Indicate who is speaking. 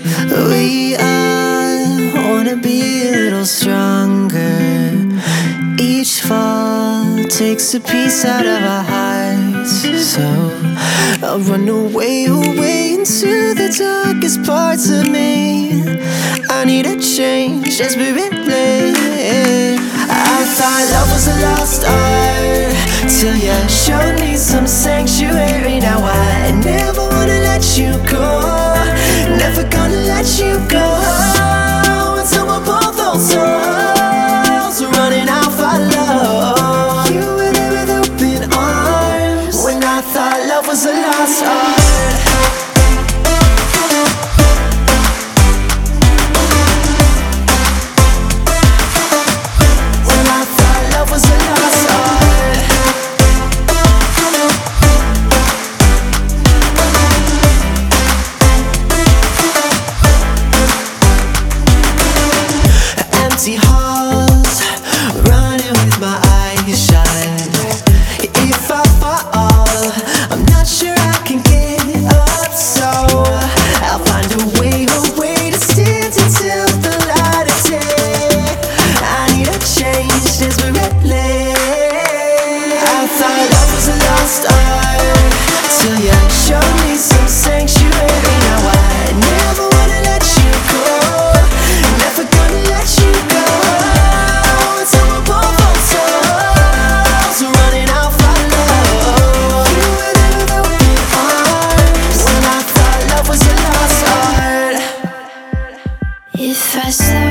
Speaker 1: We all wanna be a little stronger. Each fall takes a piece out of our hearts. So I'll run away, away into the darkest parts of me. I need a change desperately. I thought love was a lost art till you showed me some sanctuary. Now I never wanna let you go, never gonna let you go until we're both on souls running out for love. You were there with open arms when I thought love was a lost art. Empty halls, running with my eyes shut. If I fall, I'm not sure I can get up. So I'll find a way to stand until the light of day. I need a change desperately. I thought love was a lost art till you showed me some sanctuary. Now I never wanna let you go, never gonna let you go.
Speaker 2: If I said